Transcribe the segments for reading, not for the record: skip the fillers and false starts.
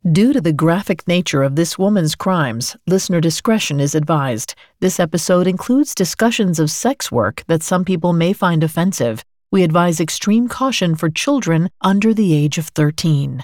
Due to the graphic nature of this woman's crimes, listener discretion is advised. This episode includes discussions of sex work that some people may find offensive. We advise extreme caution for children under the age of 13.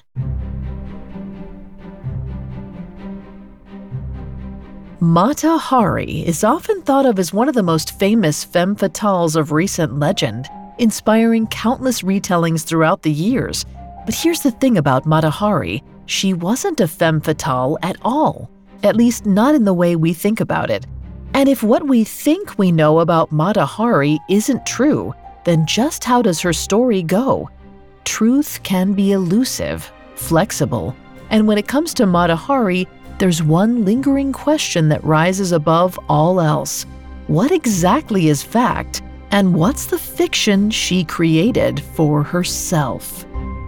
Mata Hari is often thought of as one of the most famous femme fatales of recent legend, inspiring countless retellings throughout the years. But here's the thing about Mata Hari. She wasn't a femme fatale at all, at least not in the way we think about it. And if what we think we know about Mata Hari isn't true, then just how does her story go? Truth can be elusive, flexible, and when it comes to Mata Hari, there's one lingering question that rises above all else. What exactly is fact, and what's the fiction she created for herself?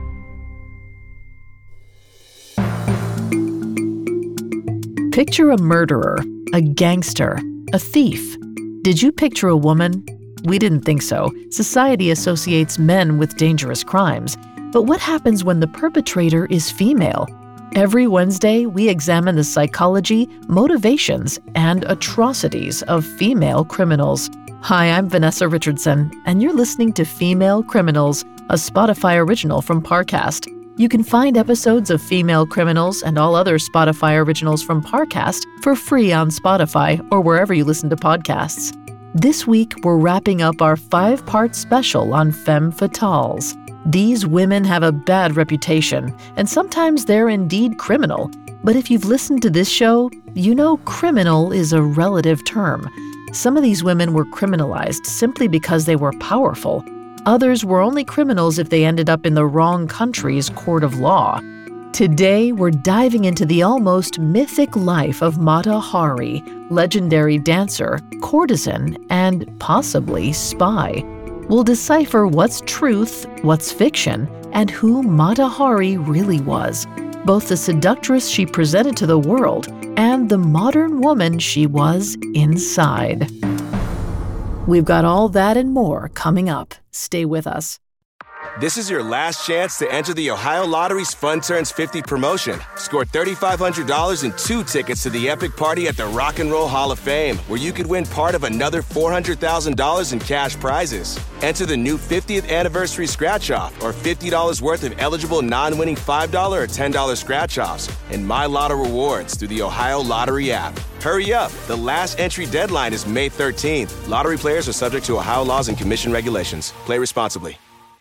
Picture a murderer, a gangster, a thief. Did you picture a woman? We didn't think so. Society associates men with dangerous crimes. But what happens when the perpetrator is female? Every Wednesday, we examine the psychology, motivations, and atrocities of female criminals. Hi, I'm Vanessa Richardson, and you're listening to Female Criminals, a Spotify original from Parcast. You can find episodes of Female Criminals and all other Spotify originals from Parcast for free on Spotify or wherever you listen to podcasts. This week, we're wrapping up our 5-part special on femme fatales. These women have a bad reputation, and sometimes they're indeed criminal. But if you've listened to this show, you know criminal is a relative term. Some of these women were criminalized simply because they were powerful. Others were only criminals if they ended up in the wrong country's court of law. Today, we're diving into the almost mythic life of Mata Hari, legendary dancer, courtesan, and possibly spy. We'll decipher what's truth, what's fiction, and who Mata Hari really was, both the seductress she presented to the world and the modern woman she was inside. We've got all that and more coming up. Stay with us. This is your last chance to enter the Ohio Lottery's Fun Turns 50 promotion. Score $3,500 and 2 tickets to the epic party at the Rock and Roll Hall of Fame, where you could win part of another $400,000 in cash prizes. Enter the new 50th anniversary scratch-off or $50 worth of eligible non-winning $5 or $10 scratch-offs and My Lotto rewards through the Ohio Lottery app. Hurry up. The last entry deadline is May 13th. Lottery players are subject to Ohio laws and commission regulations. Play responsibly.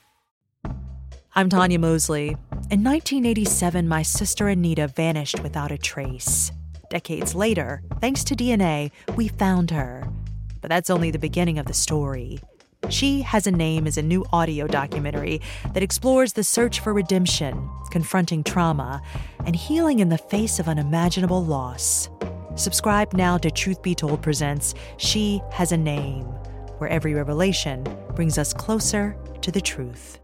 I'm Tanya Mosley. In 1987, my sister Anita vanished without a trace. Decades later, thanks to DNA, we found her. But that's only the beginning of the story. She Has a Name is a new audio documentary that explores the search for redemption, confronting trauma, and healing in the face of unimaginable loss. Subscribe now to Truth Be Told presents She Has a Name, where every revelation brings us closer to the truth.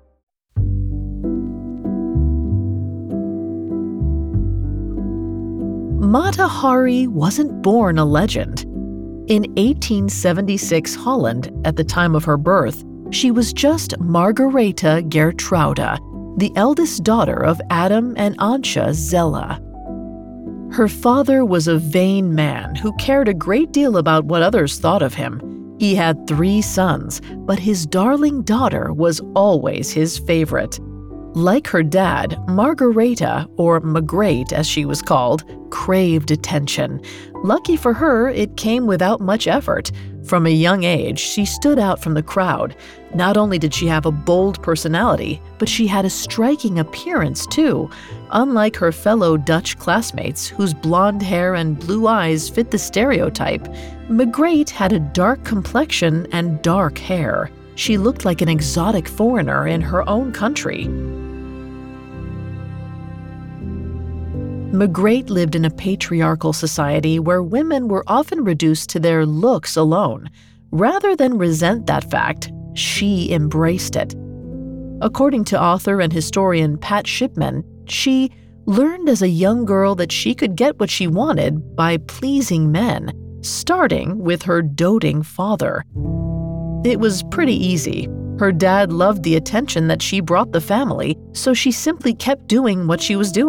Mata Hari wasn't born a legend. In 1876 Holland, at the time of her birth, she was just Margaretha Gertruida, the eldest daughter of Adam and Antje Zella. Her father was a vain man who cared a great deal about what others thought of him. He had 3 sons, but his darling daughter was always his favorite. Like her dad, Margaretha, or Magrate as she was called, craved attention. Lucky for her, it came without much effort. From a young age, she stood out from the crowd. Not only did she have a bold personality, but she had a striking appearance too. Unlike her fellow Dutch classmates, whose blonde hair and blue eyes fit the stereotype, Magrate had a dark complexion and dark hair. She looked like an exotic foreigner in her own country. Magrate lived in a patriarchal society where women were often reduced to their looks alone. Rather than resent that fact, she embraced it. According to author and historian Pat Shipman, she learned as a young girl that she could get what she wanted by pleasing men, starting with her doting father. It was pretty easy. Her dad loved the attention that she brought the family, so she simply kept doing what she was doing.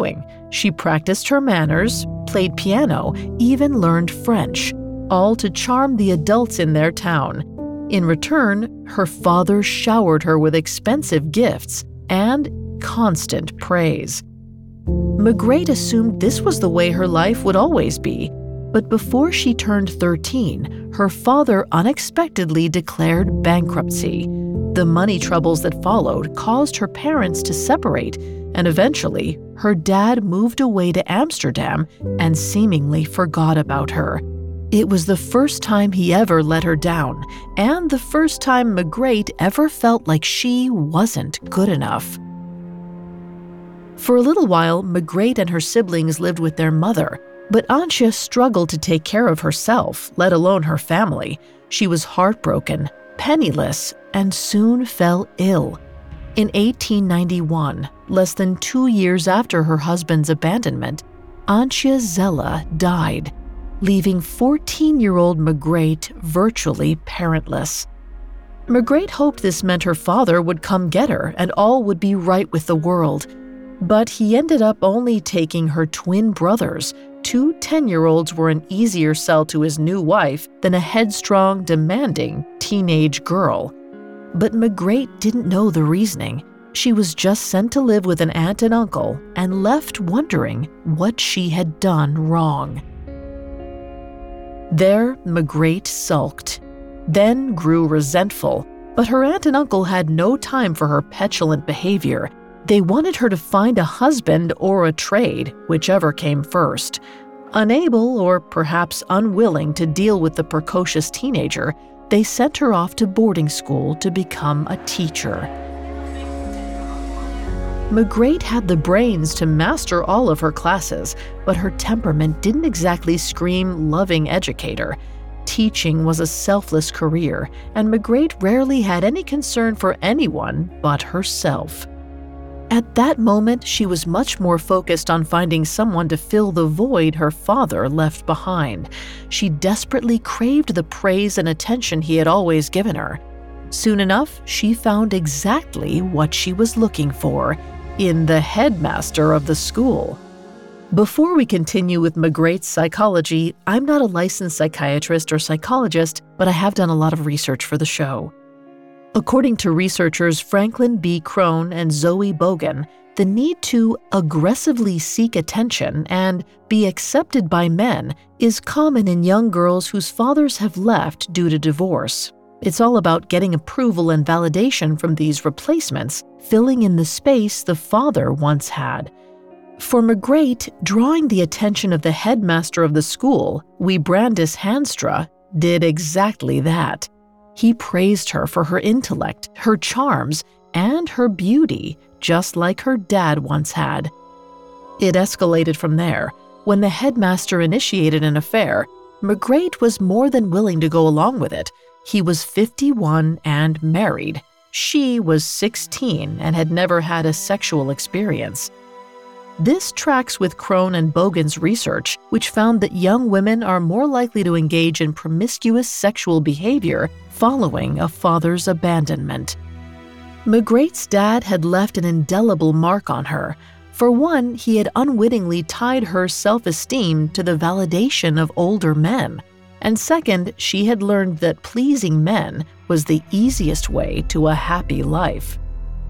She practiced her manners, played piano, even learned French, all to charm the adults in their town. In return, her father showered her with expensive gifts and constant praise. McGrate assumed this was the way her life would always be, but before she turned 13, her father unexpectedly declared bankruptcy. The money troubles that followed caused her parents to separate, and eventually, her dad moved away to Amsterdam and seemingly forgot about her. It was the first time he ever let her down, and the first time McGrate ever felt like she wasn't good enough. For a little while, McGrate and her siblings lived with their mother, but Antje struggled to take care of herself, let alone her family. She was heartbroken, penniless, and soon fell ill. In 1891, less than 2 years after her husband's abandonment, Antje Zella died, leaving 14-year-old McGrate virtually parentless. McGrate hoped this meant her father would come get her and all would be right with the world. But he ended up only taking her twin brothers. 2 10-year-olds were an easier sell to his new wife than a headstrong, demanding teenage girl. But McGrate didn't know the reasoning. She was just sent to live with an aunt and uncle and left wondering what she had done wrong. There, McGrate sulked, then grew resentful, but her aunt and uncle had no time for her petulant behavior. They wanted her to find a husband or a trade, whichever came first. Unable, or perhaps unwilling, to deal with the precocious teenager, they sent her off to boarding school to become a teacher. McGrate had the brains to master all of her classes, but her temperament didn't exactly scream loving educator. Teaching was a selfless career, and McGrate rarely had any concern for anyone but herself. At that moment, she was much more focused on finding someone to fill the void her father left behind. She desperately craved the praise and attention he had always given her. Soon enough, she found exactly what she was looking for in the headmaster of the school. Before we continue with McGrate's psychology, I'm not a licensed psychiatrist or psychologist, but I have done a lot of research for the show. According to researchers Franklin B. Crone and Zoe Bogan, the need to aggressively seek attention and be accepted by men is common in young girls whose fathers have left due to divorce. It's all about getting approval and validation from these replacements, filling in the space the father once had. For McGrate, drawing the attention of the headmaster of the school, Wiebrandis Hanstra, did exactly that. He praised her for her intellect, her charms, and her beauty, just like her dad once had. It escalated from there. When the headmaster initiated an affair, McGrate was more than willing to go along with it. He was 51 and married. She was 16 and had never had a sexual experience. This tracks with Crone and Bogan's research, which found that young women are more likely to engage in promiscuous sexual behavior following a father's abandonment. McGrate's dad had left an indelible mark on her. For one, he had unwittingly tied her self-esteem to the validation of older men. And second, she had learned that pleasing men was the easiest way to a happy life.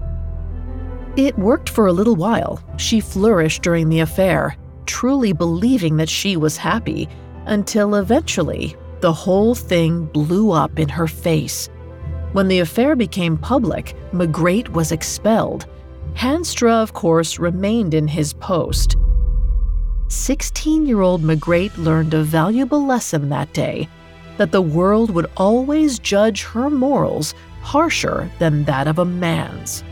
It worked for a little while. She flourished during the affair, truly believing that she was happy, until eventually, the whole thing blew up in her face. When the affair became public, McGrate was expelled. Hanstra, of course, remained in his post. 16-year-old McGrate learned a valuable lesson that day, that the world would always judge her morals harsher than that of a man's.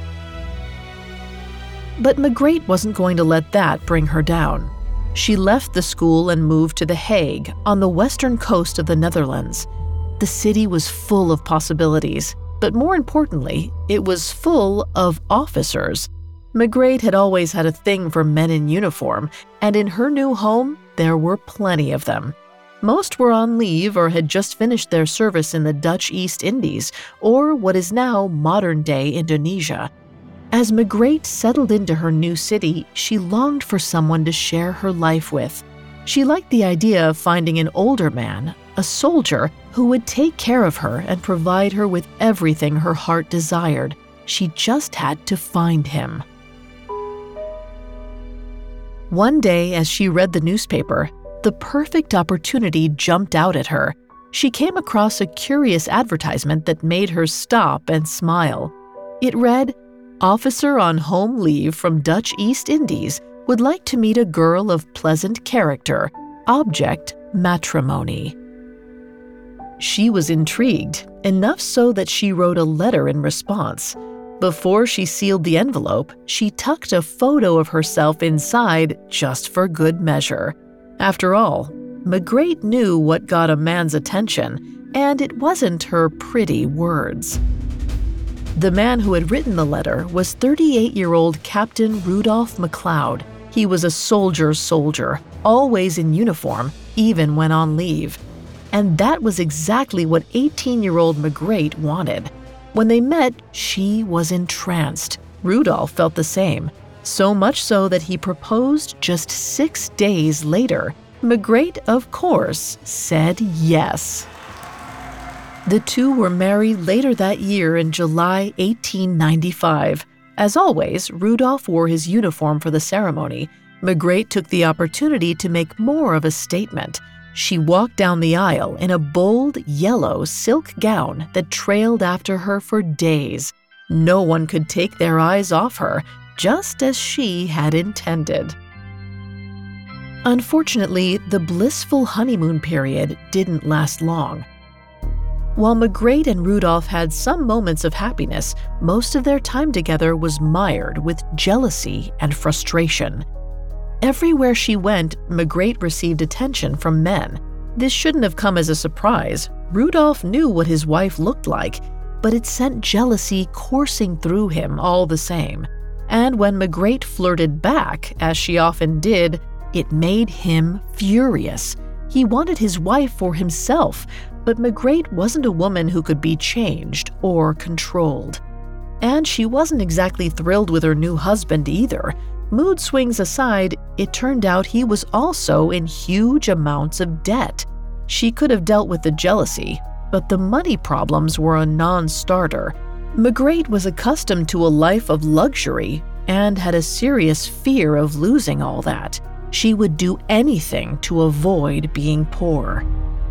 But McGrate wasn't going to let that bring her down. She left the school and moved to The Hague, on the western coast of the Netherlands. The city was full of possibilities, but more importantly, it was full of officers. McGrate had always had a thing for men in uniform, and in her new home, there were plenty of them. Most were on leave or had just finished their service in the Dutch East Indies, or what is now modern-day Indonesia. As McGrate settled into her new city, she longed for someone to share her life with. She liked the idea of finding an older man, a soldier, who would take care of her and provide her with everything her heart desired. She just had to find him. One day, as she read the newspaper, the perfect opportunity jumped out at her. She came across a curious advertisement that made her stop and smile. It read, "Officer on home leave from Dutch East Indies would like to meet a girl of pleasant character. Object, matrimony." She was intrigued, enough so that she wrote a letter in response. Before she sealed the envelope, she tucked a photo of herself inside just for good measure. After all, McGrate knew what got a man's attention, and it wasn't her pretty words. The man who had written the letter was 38-year-old Captain Rudolph McLeod. He was a soldier, always in uniform, even when on leave. And that was exactly what 18-year-old McGrate wanted. When they met, she was entranced. Rudolph felt the same, so much so that he proposed just 6 days later. McGrate, of course, said yes. The two were married later that year in July 1895. As always, Rudolph wore his uniform for the ceremony. McGrate took the opportunity to make more of a statement. She walked down the aisle in a bold, yellow silk gown that trailed after her for days. No one could take their eyes off her, just as she had intended. Unfortunately, the blissful honeymoon period didn't last long. While McGrate and Rudolph had some moments of happiness, most of their time together was mired with jealousy and frustration. Everywhere she went, McGrate received attention from men. This shouldn't have come as a surprise. Rudolph knew what his wife looked like, but it sent jealousy coursing through him all the same. And when McGrate flirted back, as she often did, it made him furious. He wanted his wife for himself, but McGrate wasn't a woman who could be changed or controlled. And she wasn't exactly thrilled with her new husband either. Mood swings aside, it turned out he was also in huge amounts of debt. She could have dealt with the jealousy, but the money problems were a non-starter. McGrate was accustomed to a life of luxury and had a serious fear of losing all that. She would do anything to avoid being poor.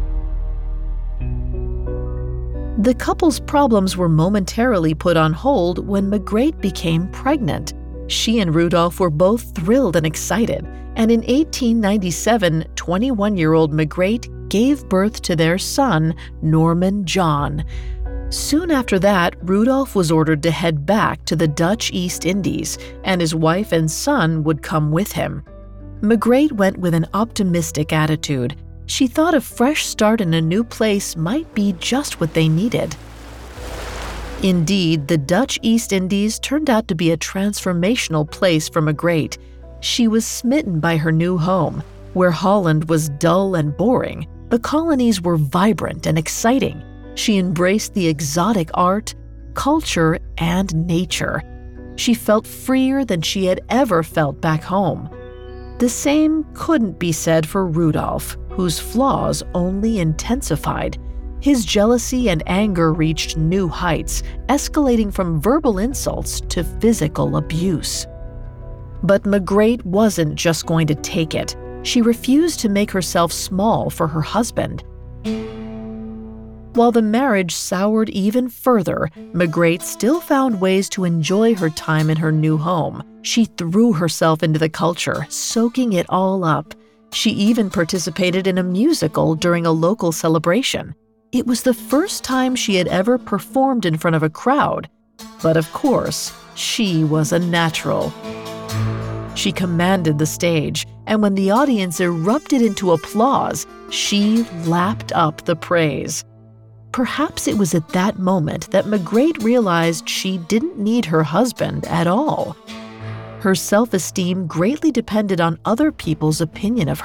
The couple's problems were momentarily put on hold when McGrate became pregnant. She and Rudolph were both thrilled and excited, and in 1897, 21-year-old McGrate gave birth to their son, Norman John. Soon after that, Rudolph was ordered to head back to the Dutch East Indies, and his wife and son would come with him. McGrate went with an optimistic attitude. She thought a fresh start in a new place might be just what they needed. Indeed, the Dutch East Indies turned out to be a transformational place for McGrate. She was smitten by her new home. Where Holland was dull and boring, the colonies were vibrant and exciting. She embraced the exotic art, culture, and nature. She felt freer than she had ever felt back home. The same couldn't be said for Rudolph, whose flaws only intensified. His jealousy and anger reached new heights, escalating from verbal insults to physical abuse. But McGrate wasn't just going to take it. She refused to make herself small for her husband. While the marriage soured even further, McGrate still found ways to enjoy her time in her new home. She threw herself into the culture, soaking it all up. She even participated in a musical during a local celebration. It was the first time she had ever performed in front of a crowd. But of course, she was a natural. She commanded the stage, and when the audience erupted into applause, she lapped up the praise. Perhaps it was at that moment that McGrate realized she didn't need her husband at all. Her self-esteem greatly depended on other people's opinion of her.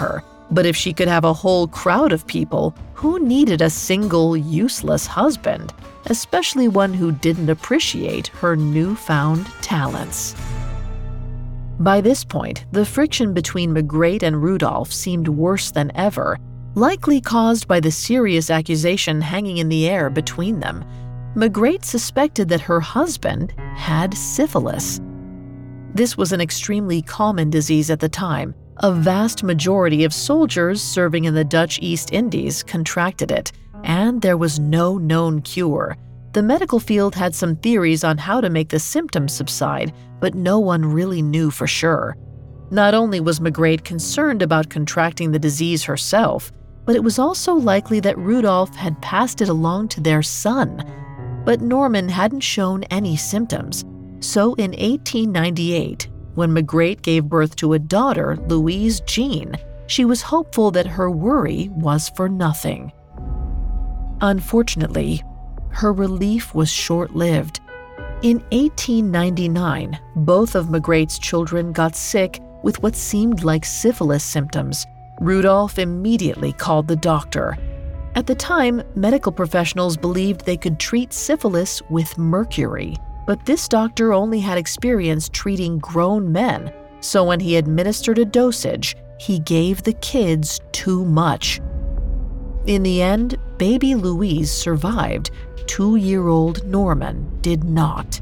But if she could have a whole crowd of people, who needed a single, useless husband, especially one who didn't appreciate her newfound talents? By this point, the friction between Maigret and Rudolph seemed worse than ever, likely caused by the serious accusation hanging in the air between them. Maigret suspected that her husband had syphilis. This was an extremely common disease at the time. A vast majority of soldiers serving in the Dutch East Indies contracted it, and there was no known cure. The medical field had some theories on how to make the symptoms subside, but no one really knew for sure. Not only was Maigret concerned about contracting the disease herself, but it was also likely that Rudolph had passed it along to their son. But Norman hadn't shown any symptoms. So in 1898, when Maigret gave birth to a daughter, Louise Jean, she was hopeful that her worry was for nothing. Unfortunately, her relief was short-lived. In 1899, both of Maigret's children got sick with what seemed like syphilis symptoms. Rudolph immediately called the doctor. At the time, medical professionals believed they could treat syphilis with mercury, but this doctor only had experience treating grown men, so when he administered a dosage, he gave the kids too much. In the end, baby Louise survived. 2-year-old Norman did not.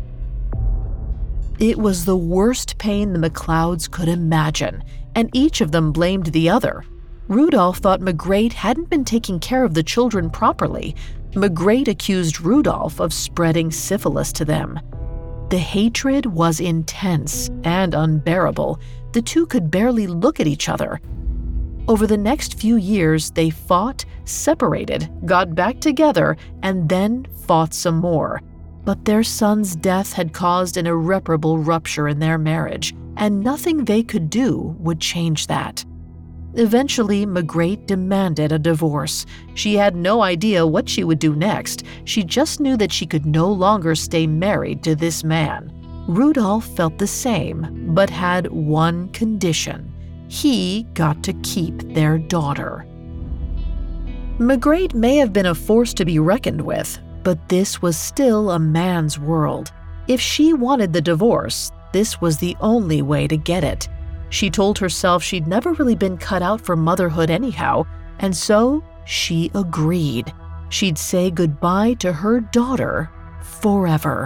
It was the worst pain the McLeods could imagine, and each of them blamed the other. Rudolph thought Maigret hadn't been taking care of the children properly. Maigret accused Rudolph of spreading syphilis to them. The hatred was intense and unbearable. The two could barely look at each other. Over the next few years, they fought, separated, got back together, and then fought some more. But their son's death had caused an irreparable rupture in their marriage, and nothing they could do would change that. Eventually, Maigret demanded a divorce. She had no idea what she would do next. She just knew that she could no longer stay married to this man. Rudolph felt the same, but had one condition. He got to keep their daughter. Maigret may have been a force to be reckoned with, but this was still a man's world. If she wanted the divorce, this was the only way to get it. She told herself she'd never really been cut out for motherhood anyhow, and so she agreed. She'd say goodbye to her daughter forever.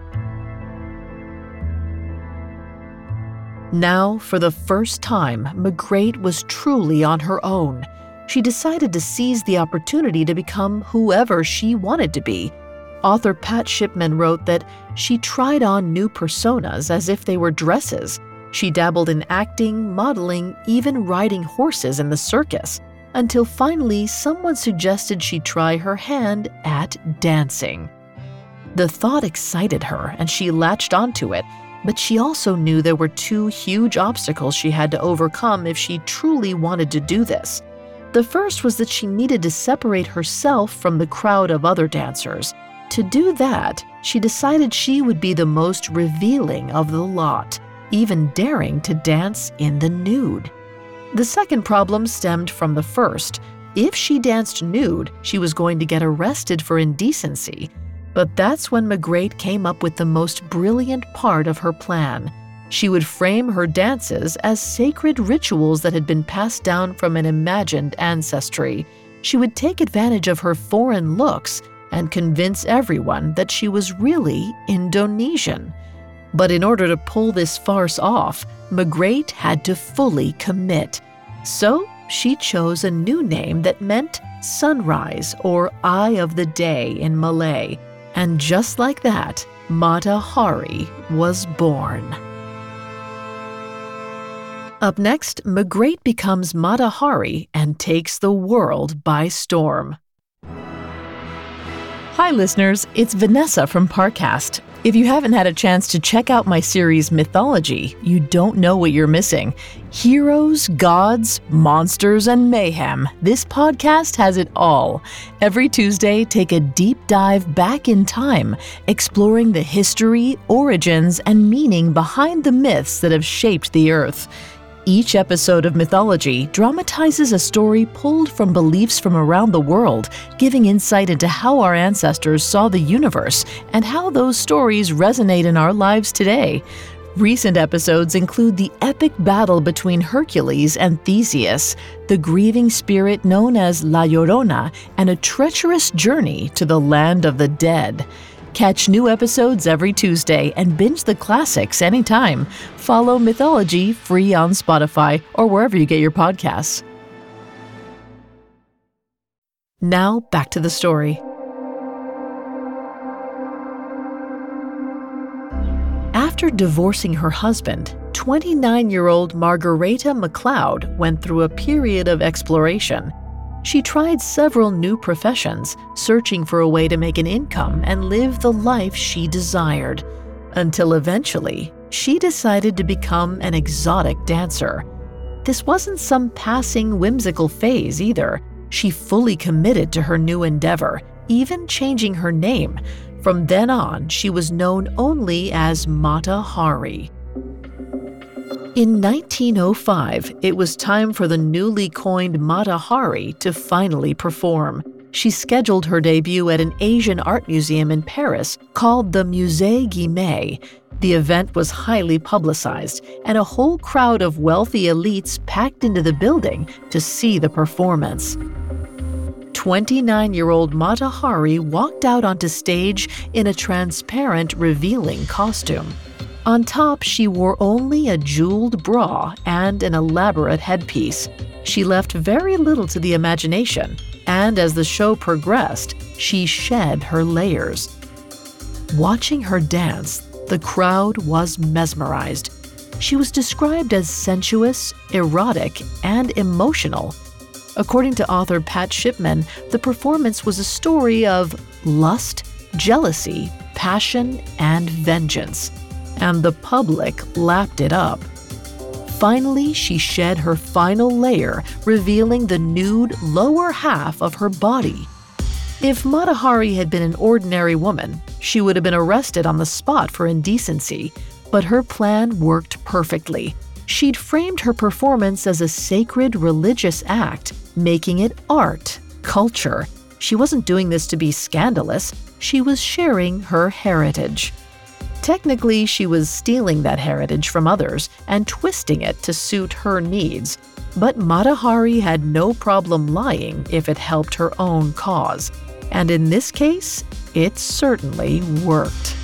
Now, for the first time, Maigret was truly on her own. She decided to seize the opportunity to become whoever she wanted to be. Author Pat Shipman wrote that she tried on new personas as if they were dresses. She dabbled in acting, modeling, even riding horses in the circus, until finally someone suggested she try her hand at dancing. The thought excited her, and she latched onto it, but she also knew there were two huge obstacles she had to overcome if she truly wanted to do this. The first was that she needed to separate herself from the crowd of other dancers. To do that, she decided she would be the most revealing of the lot, even daring to dance in the nude. The second problem stemmed from the first. If she danced nude, she was going to get arrested for indecency. But that's when Maigret came up with the most brilliant part of her plan. She would frame her dances as sacred rituals that had been passed down from an imagined ancestry. She would take advantage of her foreign looks and convince everyone that she was really Indonesian. But in order to pull this farce off, Maigret had to fully commit. So she chose a new name that meant sunrise or eye of the day in Malay. And just like that, Mata Hari was born. Up next, Maigret becomes Mata Hari and takes the world by storm. Hi listeners, it's Vanessa from Parcast. If you haven't had a chance to check out my series Mythology, you don't know what you're missing. Heroes, gods, monsters, and mayhem. This podcast has it all. Every Tuesday, take a deep dive back in time, exploring the history, origins, and meaning behind the myths that have shaped the earth. Each episode of Mythology dramatizes a story pulled from beliefs from around the world, giving insight into how our ancestors saw the universe and how those stories resonate in our lives today. Recent episodes include the epic battle between Hercules and Theseus, the grieving spirit known as La Llorona, and a treacherous journey to the land of the dead. Catch new episodes every Tuesday and binge the classics anytime. Follow Mythology free on Spotify or wherever you get your podcasts. Now, back to the story. After divorcing her husband, 29-year-old Margareta MacLeod went through a period of exploration. She tried several new professions, searching for a way to make an income and live the life she desired, until eventually she decided to become an exotic dancer. This wasn't some passing whimsical phase either. She fully committed to her new endeavor, even changing her name. From then on, she was known only as Mata Hari. In 1905, it was time for the newly coined Mata Hari to finally perform. She scheduled her debut at an Asian art museum in Paris called the Musée Guimet. The event was highly publicized, and a whole crowd of wealthy elites packed into the building to see the performance. 29-year-old Mata Hari walked out onto stage in a transparent, revealing costume. On top, she wore only a jeweled bra and an elaborate headpiece. She left very little to the imagination, and as the show progressed, she shed her layers. Watching her dance, the crowd was mesmerized. She was described as sensuous, erotic, and emotional. According to author Pat Shipman, the performance was a story of lust, jealousy, passion, and vengeance. And the public lapped it up. Finally, she shed her final layer, revealing the nude lower half of her body. If Mata Hari had been an ordinary woman, she would have been arrested on the spot for indecency, but her plan worked perfectly. She'd framed her performance as a sacred religious act, making it art, culture. She wasn't doing this to be scandalous, she was sharing her heritage. Technically, she was stealing that heritage from others and twisting it to suit her needs. But Mata Hari had no problem lying if it helped her own cause. And in this case, it certainly worked.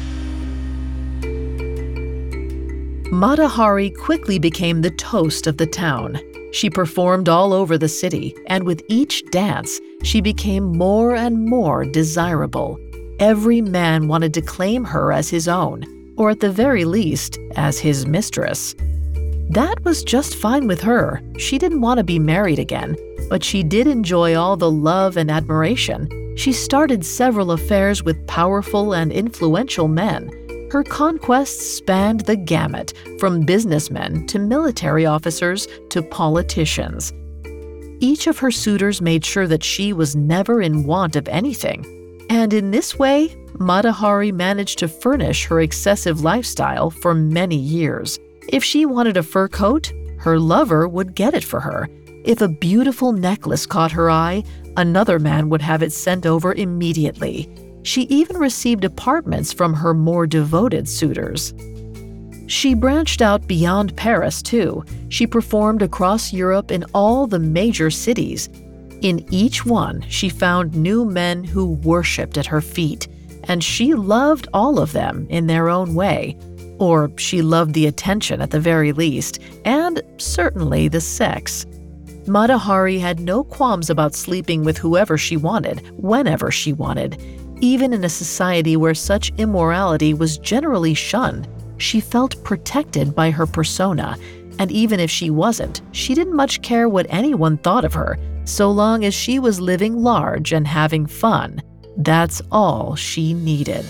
Mata Hari quickly became the toast of the town. She performed all over the city, and with each dance, she became more and more desirable. Every man wanted to claim her as his own, or at the very least, as his mistress. That was just fine with her. She didn't want to be married again, but she did enjoy all the love and admiration. She started several affairs with powerful and influential men. Her conquests spanned the gamut, from businessmen to military officers to politicians. Each of her suitors made sure that she was never in want of anything. And in this way, Mata Hari managed to furnish her excessive lifestyle for many years. If she wanted a fur coat, her lover would get it for her. If a beautiful necklace caught her eye, another man would have it sent over immediately. She even received apartments from her more devoted suitors. She branched out beyond Paris, too. She performed across Europe in all the major cities. In each one, she found new men who worshipped at her feet, and she loved all of them in their own way. Or she loved the attention at the very least, and certainly the sex. Mata Hari had no qualms about sleeping with whoever she wanted, whenever she wanted. Even in a society where such immorality was generally shunned, she felt protected by her persona, and even if she wasn't, she didn't much care what anyone thought of her, so long as she was living large and having fun. That's all she needed.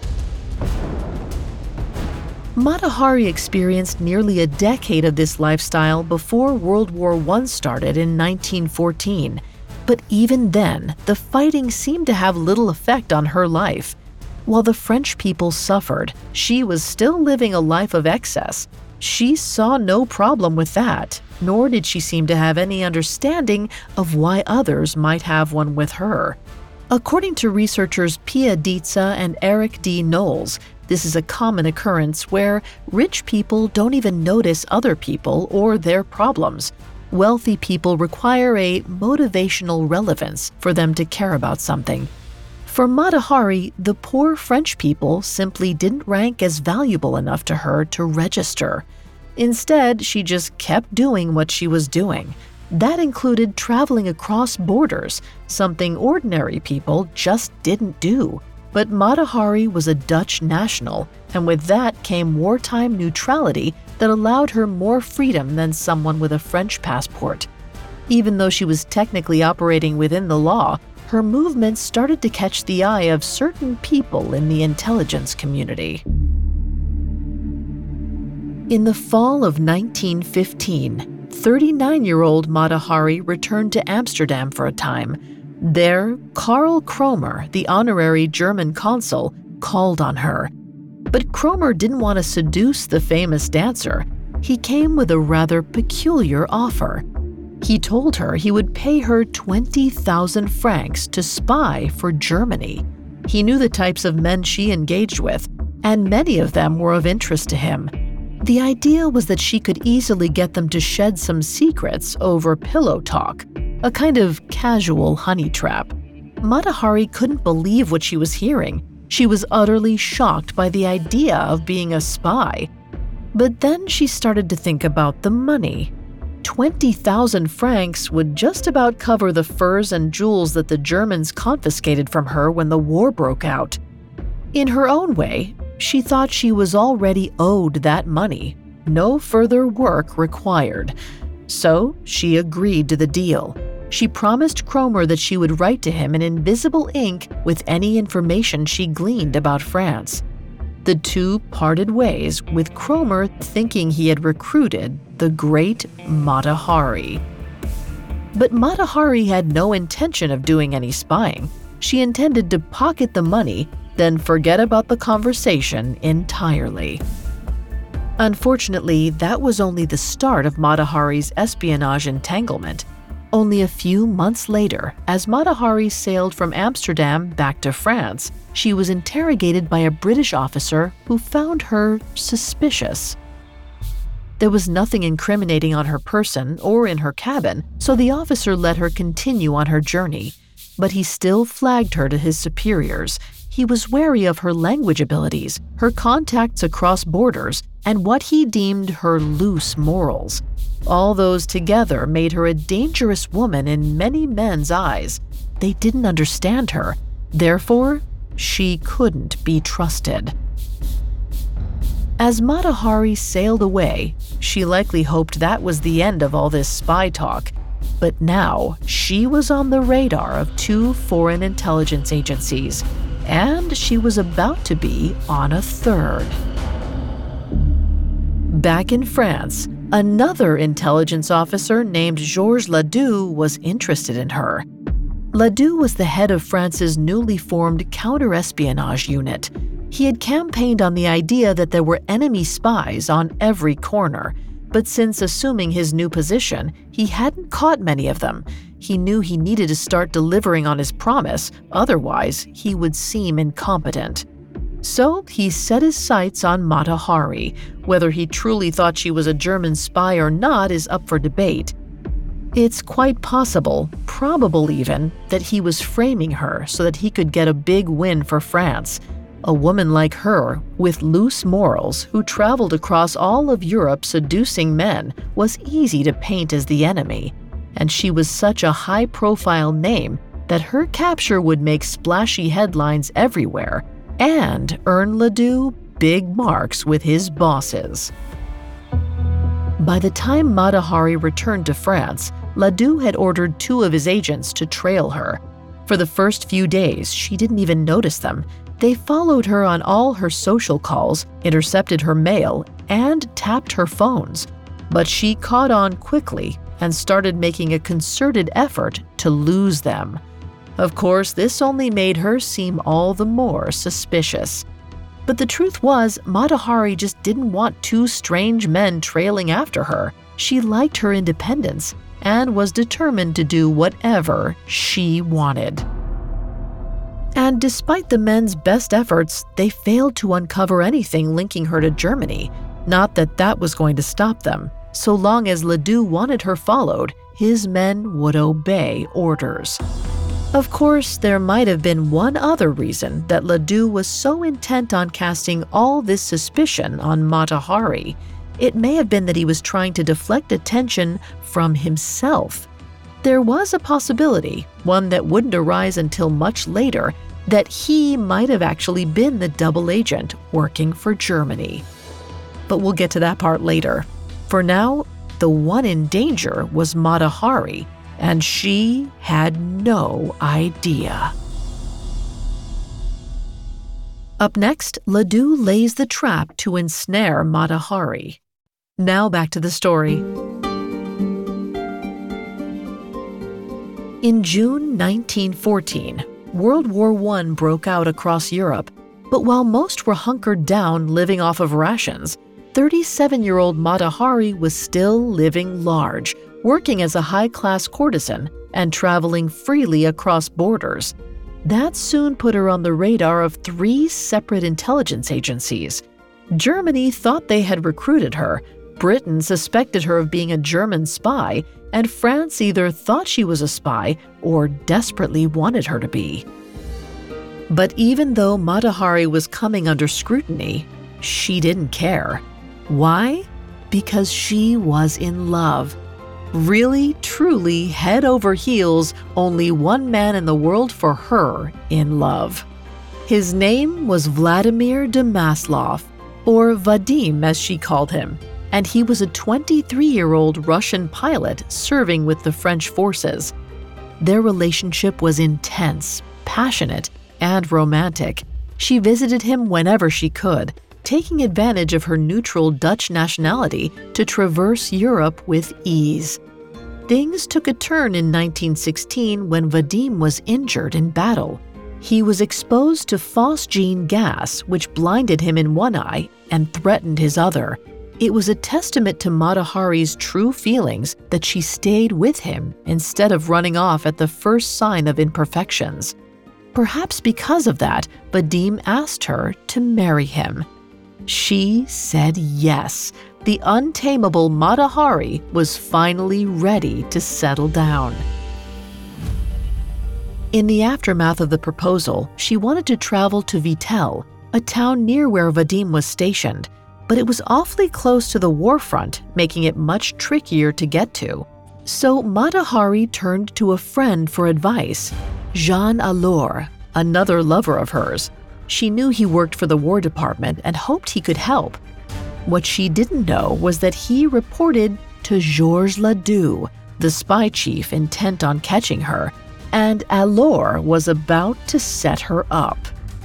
Mata Hari experienced nearly a decade of this lifestyle before World War I started in 1914. But even then, the fighting seemed to have little effect on her life. While the French people suffered, she was still living a life of excess. She saw no problem with that, nor did she seem to have any understanding of why others might have one with her. According to researchers Pia Dietza and Eric D. Knowles, this is a common occurrence where rich people don't even notice other people or their problems. Wealthy people require a motivational relevance for them to care about something. For Mata Hari, the poor French people simply didn't rank as valuable enough to her to register. Instead, she just kept doing what she was doing. That included traveling across borders, something ordinary people just didn't do. But Mata Hari was a Dutch national, and with that came wartime neutrality that allowed her more freedom than someone with a French passport. Even though she was technically operating within the law, her movements started to catch the eye of certain people in the intelligence community. In the fall of 1915, 39-year-old Mata Hari returned to Amsterdam for a time. There, Karl Kromer, the honorary German consul, called on her. But Kromer didn't want to seduce the famous dancer. He came with a rather peculiar offer. He told her he would pay her 20,000 francs to spy for Germany. He knew the types of men she engaged with, and many of them were of interest to him. The idea was that she could easily get them to shed some secrets over pillow talk, a kind of casual honey trap. Mata Hari couldn't believe what she was hearing. She was utterly shocked by the idea of being a spy. But then she started to think about the money. 20,000 francs would just about cover the furs and jewels that the Germans confiscated from her when the war broke out. In her own way, she thought she was already owed that money. No further work required. So she agreed to the deal. She promised Kromer that she would write to him in invisible ink with any information she gleaned about France. The two parted ways, with Kromer thinking he had recruited the great Mata Hari. But Mata Hari had no intention of doing any spying. She intended to pocket the money, then forget about the conversation entirely. Unfortunately, that was only the start of Mata Hari's espionage entanglement. Only a few months later, as Mata Hari sailed from Amsterdam back to France, she was interrogated by a British officer who found her suspicious. There was nothing incriminating on her person or in her cabin, so the officer let her continue on her journey. But he still flagged her to his superiors. He was wary of her language abilities, her contacts across borders, and what he deemed her loose morals. All those together made her a dangerous woman in many men's eyes. They didn't understand her. Therefore, she couldn't be trusted. As Mata Hari sailed away, she likely hoped that was the end of all this spy talk. But now, she was on the radar of two foreign intelligence agencies, and she was about to be on a third. Back in France, another intelligence officer named Georges Ledoux was interested in her. Ledoux was the head of France's newly formed counter-espionage unit. He had campaigned on the idea that there were enemy spies on every corner, but since assuming his new position, he hadn't caught many of them. He knew he needed to start delivering on his promise, otherwise he would seem incompetent. So he set his sights on Mata Hari. Whether he truly thought she was a German spy or not is up for debate. It's quite possible, probable even, that he was framing her so that he could get a big win for France. A woman like her, with loose morals, who traveled across all of Europe seducing men, was easy to paint as the enemy. And she was such a high-profile name that her capture would make splashy headlines everywhere and earn Ledoux big marks with his bosses. By the time Mata Hari returned to France, Ledoux had ordered two of his agents to trail her. For the first few days, she didn't even notice them. They followed her on all her social calls, intercepted her mail, and tapped her phones. But she caught on quickly and started making a concerted effort to lose them. Of course, this only made her seem all the more suspicious. But the truth was, Mata Hari just didn't want two strange men trailing after her. She liked her independence and was determined to do whatever she wanted. And despite the men's best efforts, they failed to uncover anything linking her to Germany. Not that that was going to stop them. So long as Ledoux wanted her followed, his men would obey orders. Of course, there might have been one other reason that Ledoux was so intent on casting all this suspicion on Mata Hari. It may have been that he was trying to deflect attention from himself. There was a possibility, one that wouldn't arise until much later, that he might have actually been the double agent working for Germany. But we'll get to that part later. For now, the one in danger was Mata Hari, and she had no idea. Up next, Ledoux lays the trap to ensnare Mata Hari. Now back to the story. In June 1914, World War I broke out across Europe, but while most were hunkered down living off of rations, 37-year-old Mata Hari was still living large, working as a high-class courtesan and traveling freely across borders. That soon put her on the radar of 3 separate intelligence agencies. Germany thought they had recruited her, Britain suspected her of being a German spy, and France either thought she was a spy or desperately wanted her to be. But even though Mata Hari was coming under scrutiny, she didn't care. Why? Because she was in love. Really, truly, head over heels, only one man in the world for her in love. His name was Vladimir de Maslov, or Vadim as she called him, and he was a 23-year-old Russian pilot serving with the French forces. Their relationship was intense, passionate, and romantic. She visited him whenever she could, taking advantage of her neutral Dutch nationality to traverse Europe with ease. Things took a turn in 1916 when Vadim was injured in battle. He was exposed to phosgene gas, which blinded him in one eye and threatened his other. It was a testament to Mata Hari's true feelings that she stayed with him instead of running off at the first sign of imperfections. Perhaps because of that, Vadim asked her to marry him. She said yes. The untamable Mata Hari was finally ready to settle down. In the aftermath of the proposal, she wanted to travel to Vittel, a town near where Vadim was stationed, but it was awfully close to the war front, making it much trickier to get to. So Mata Hari turned to a friend for advice, Jean Allore, another lover of hers. She knew he worked for the War Department and hoped he could help. What she didn't know was that he reported to Georges Ledoux, the spy chief intent on catching her, and Allore was about to set her up.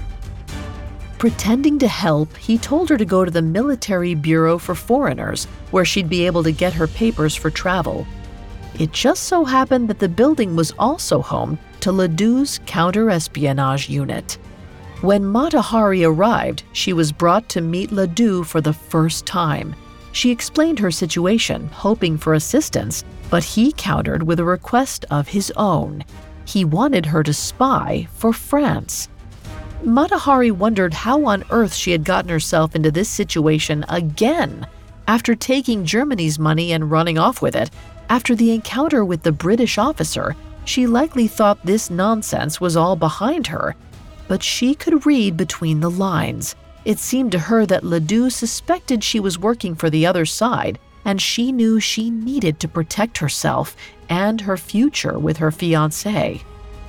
Pretending to help, he told her to go to the Military Bureau for Foreigners, where she'd be able to get her papers for travel. It just so happened that the building was also home to Ledoux's counter-espionage unit. When Mata Hari arrived, she was brought to meet Ledoux for the first time. She explained her situation, hoping for assistance, but he countered with a request of his own. He wanted her to spy for France. Mata Hari wondered how on earth she had gotten herself into this situation again. After taking Germany's money and running off with it, after the encounter with the British officer, she likely thought this nonsense was all behind her. But she could read between the lines. It seemed to her that Ledoux suspected she was working for the other side, and she knew she needed to protect herself and her future with her fiancé.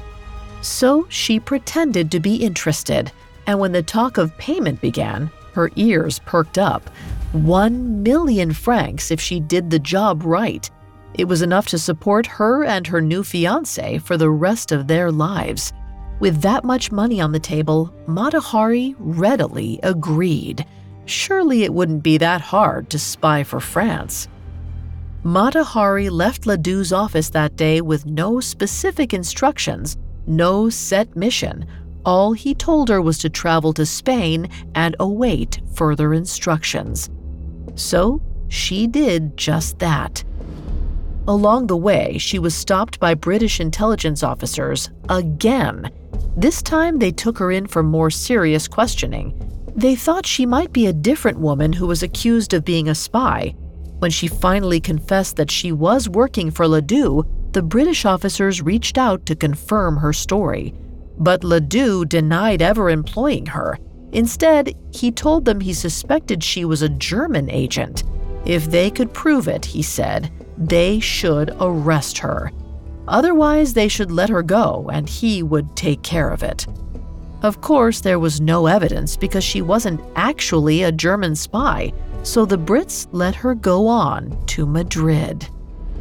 So she pretended to be interested, and when the talk of payment began, her ears perked up. 1 million francs if she did the job right. It was enough to support her and her new fiancé for the rest of their lives. With that much money on the table, Mata Hari readily agreed. Surely it wouldn't be that hard to spy for France. Mata Hari left Ledoux's office that day with no specific instructions, no set mission, All he told her was to travel to Spain and await further instructions. So she did just that. Along the way, she was stopped by British intelligence officers again. This time, they took her in for more serious questioning. They thought she might be a different woman who was accused of being a spy. When she finally confessed that she was working for Ledoux, the British officers reached out to confirm her story. But Ledoux denied ever employing her. Instead, he told them he suspected she was a German agent. If they could prove it, he said, they should arrest her. Otherwise, they should let her go and he would take care of it. Of course, there was no evidence because she wasn't actually a German spy, so the Brits let her go on to Madrid.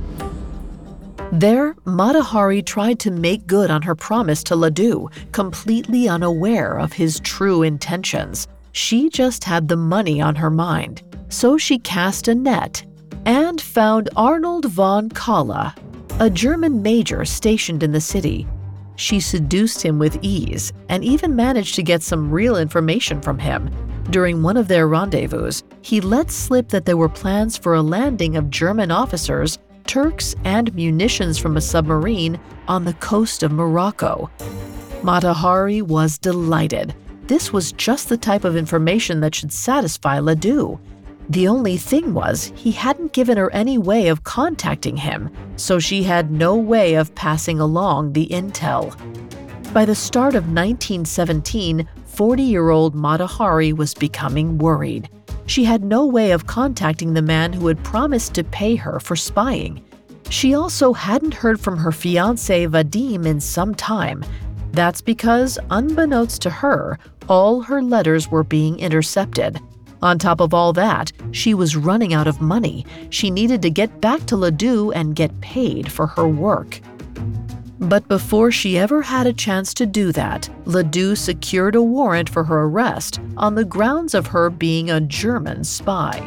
There, Mata Hari tried to make good on her promise to Ledoux, completely unaware of his true intentions. She just had the money on her mind. So she cast a net and found Arnold von Kalle, a German major stationed in the city. She seduced him with ease and even managed to get some real information from him. During one of their rendezvous, he let slip that there were plans for a landing of German officers, Turks, and munitions from a submarine on the coast of Morocco. Mata Hari was delighted. This was just the type of information that should satisfy Ledoux. The only thing was, he hadn't given her any way of contacting him, so she had no way of passing along the intel. By the start of 1917, 40-year-old Mata Hari was becoming worried. She had no way of contacting the man who had promised to pay her for spying. She also hadn't heard from her fiancé Vadim in some time. That's because, unbeknownst to her, all her letters were being intercepted. On top of all that, she was running out of money. She needed to get back to Ledoux and get paid for her work. But before she ever had a chance to do that, Ledoux secured a warrant for her arrest on the grounds of her being a German spy.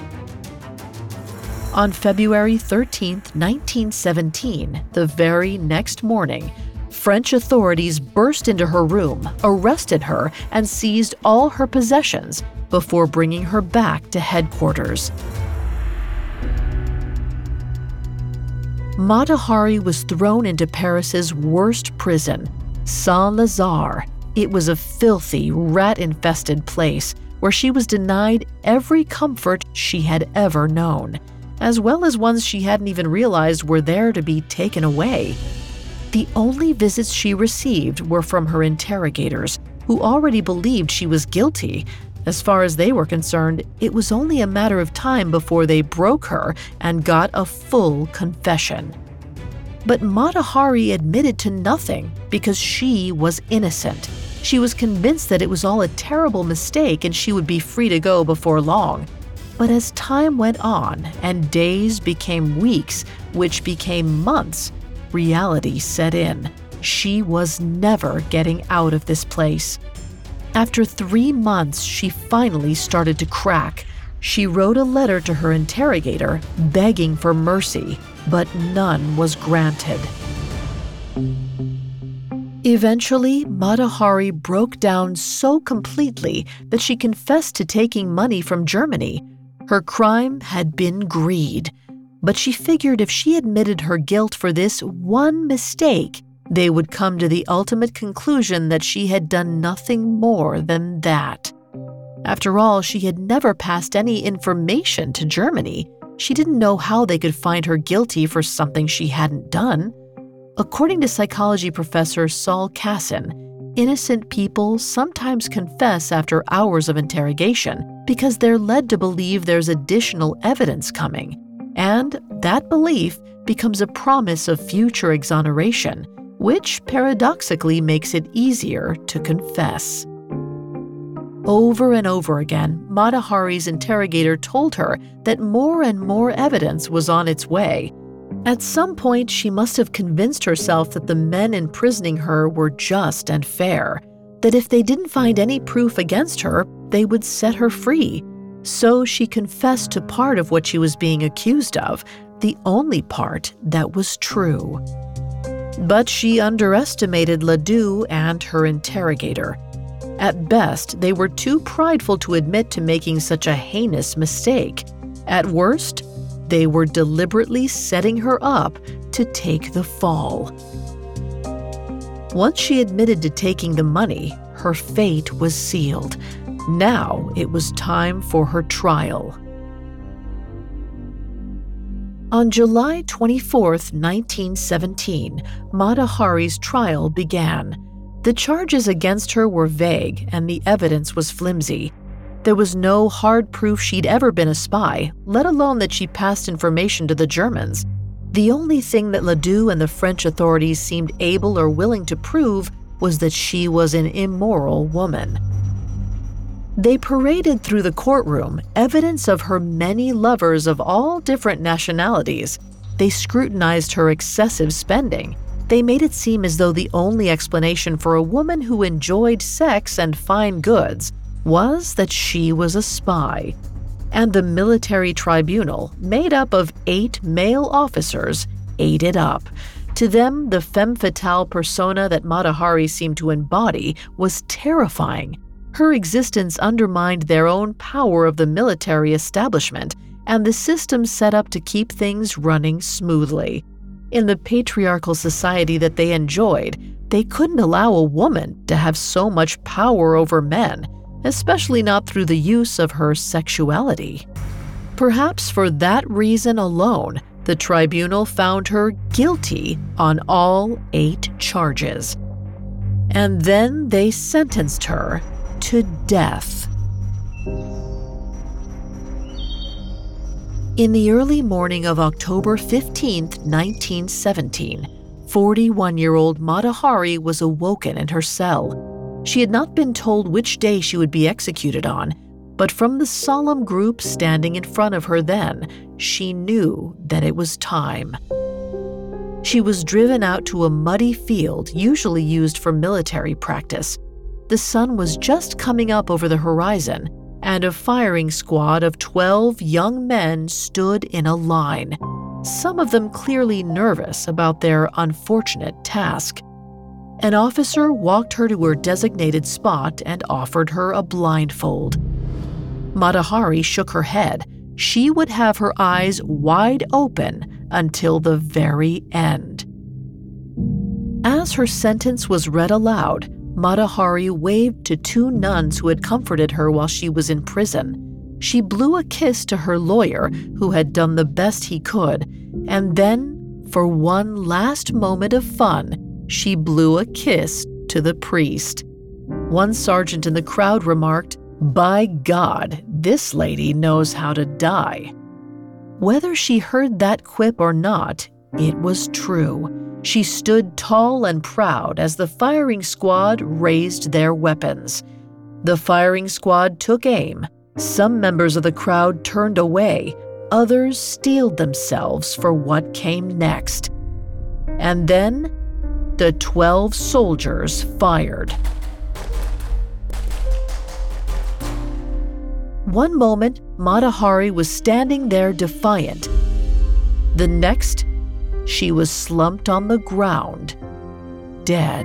On February 13, 1917, the very next morning, French authorities burst into her room, arrested her, and seized all her possessions before bringing her back to headquarters. Mata Hari was thrown into Paris's worst prison, Saint-Lazare. It was a filthy, rat-infested place where she was denied every comfort she had ever known, as well as ones she hadn't even realized were there to be taken away. The only visits she received were from her interrogators, who already believed she was guilty. As far as they were concerned, it was only a matter of time before they broke her and got a full confession. But Mata Hari admitted to nothing because she was innocent. She was convinced that it was all a terrible mistake and she would be free to go before long. But as time went on and days became weeks, which became months, reality set in. She was never getting out of this place. After 3 months, she finally started to crack. She wrote a letter to her interrogator begging for mercy, but none was granted. Eventually, Mata Hari broke down so completely that she confessed to taking money from Germany. Her crime had been greed, but she figured if she admitted her guilt for this one mistake, they would come to the ultimate conclusion that she had done nothing more than that. After all, she had never passed any information to Germany. She didn't know how they could find her guilty for something she hadn't done. According to psychology professor Saul Kassin, innocent people sometimes confess after hours of interrogation because they're led to believe there's additional evidence coming. And that belief becomes a promise of future exoneration, which paradoxically makes it easier to confess. Over and over again, Mata Hari's interrogator told her that more and more evidence was on its way. At some point, she must have convinced herself that the men imprisoning her were just and fair, that if they didn't find any proof against her, they would set her free. So she confessed to part of what she was being accused of, the only part that was true. But she underestimated Ledoux and her interrogator. At best, they were too prideful to admit to making such a heinous mistake. At worst, they were deliberately setting her up to take the fall. Once she admitted to taking the money, her fate was sealed. Now it was time for her trial. On July 24, 1917, Mata Hari's trial began. The charges against her were vague and the evidence was flimsy. There was no hard proof she'd ever been a spy, let alone that she passed information to the Germans. The only thing that Ledoux and the French authorities seemed able or willing to prove was that she was an immoral woman. They paraded through the courtroom evidence of her many lovers of all different nationalities. They scrutinized her excessive spending. They made it seem as though the only explanation for a woman who enjoyed sex and fine goods was that she was a spy. And the military tribunal, made up of 8 male officers, ate it up. To them, the femme fatale persona that Mata Hari seemed to embody was terrifying. Her existence undermined their own power of the military establishment and the system set up to keep things running smoothly. In the patriarchal society that they enjoyed, they couldn't allow a woman to have so much power over men, especially not through the use of her sexuality. Perhaps for that reason alone, the tribunal found her guilty on all 8 charges. And then they sentenced her to death. In the early morning of October 15, 1917, 41-year-old Mata Hari was awoken in her cell. She had not been told which day she would be executed on, but from the solemn group standing in front of her then, she knew that it was time. She was driven out to a muddy field usually used for military practice. The sun was just coming up over the horizon, and a firing squad of 12 young men stood in a line, some of them clearly nervous about their unfortunate task. An officer walked her to her designated spot and offered her a blindfold. Mata Hari shook her head. She would have her eyes wide open until the very end. As her sentence was read aloud, Mata Hari waved to 2 nuns who had comforted her while she was in prison. She blew a kiss to her lawyer, who had done the best he could, and then, for one last moment of fun, she blew a kiss to the priest. One sergeant in the crowd remarked, "By God, this lady knows how to die." Whether she heard that quip or not, it was true. She stood tall and proud as the firing squad raised their weapons. The firing squad took aim. Some members of the crowd turned away. Others steeled themselves for what came next. And then, the 12 soldiers fired. One moment, Mata Hari was standing there defiant. The next, she was slumped on the ground, dead.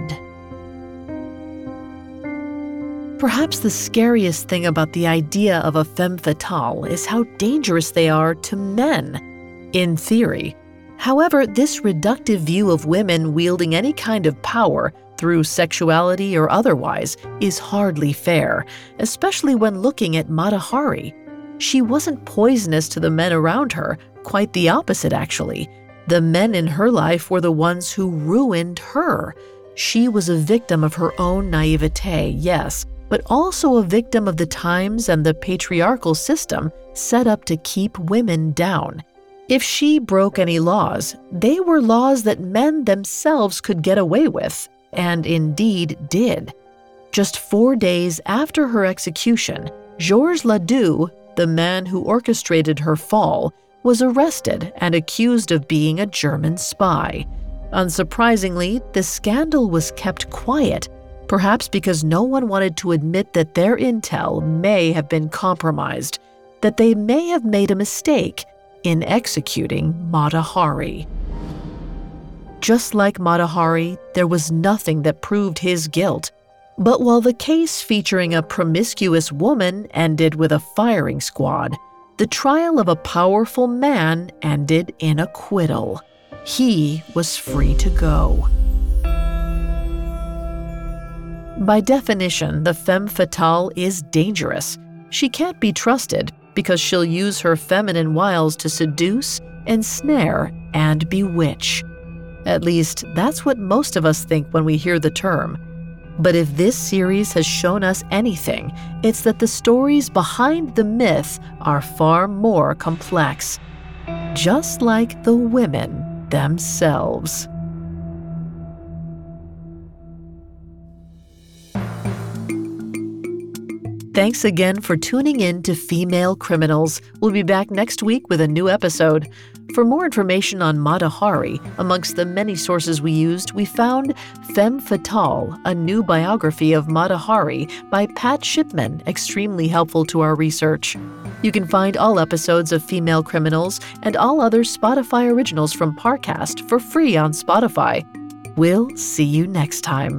Perhaps the scariest thing about the idea of a femme fatale is how dangerous they are to men, in theory. However, this reductive view of women wielding any kind of power, through sexuality or otherwise, is hardly fair, especially when looking at Mata Hari. She wasn't poisonous to the men around her, quite the opposite actually. The men in her life were the ones who ruined her. She was a victim of her own naivete, yes, but also a victim of the times and the patriarchal system set up to keep women down. If she broke any laws, they were laws that men themselves could get away with, and indeed did. Just 4 days after her execution, Georges Ledoux, the man who orchestrated her fall, was arrested and accused of being a German spy. Unsurprisingly, the scandal was kept quiet, perhaps because no one wanted to admit that their intel may have been compromised, that they may have made a mistake in executing Mata Hari. Just like Mata Hari, there was nothing that proved his guilt. But while the case featuring a promiscuous woman ended with a firing squad, the trial of a powerful man ended in acquittal. He was free to go. By definition, the femme fatale is dangerous. She can't be trusted because she'll use her feminine wiles to seduce, ensnare, and bewitch. At least, that's what most of us think when we hear the term. But if this series has shown us anything, it's that the stories behind the myth are far more complex. Just like the women themselves. Thanks again for tuning in to Female Criminals. We'll be back next week with a new episode. For more information on Mata Hari, amongst the many sources we used, we found Femme Fatale, a new biography of Mata Hari by Pat Shipman, extremely helpful to our research. You can find all episodes of Female Criminals and all other Spotify originals from Parcast for free on Spotify. We'll see you next time.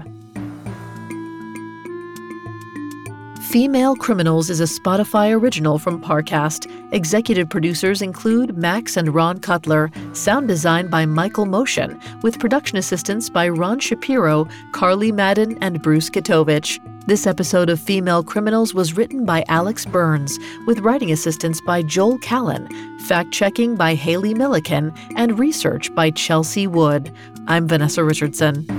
Female Criminals is a Spotify original from Parcast. Executive producers include Max and Ron Cutler. Sound design by Michael Motion, with production assistance by Ron Shapiro, Carly Madden, and Bruce Kitovich. This episode of Female Criminals was written by Alex Burns, with writing assistance by Joel Callan, fact-checking by Haley Milliken, and research by Chelsea Wood. I'm Vanessa Richardson.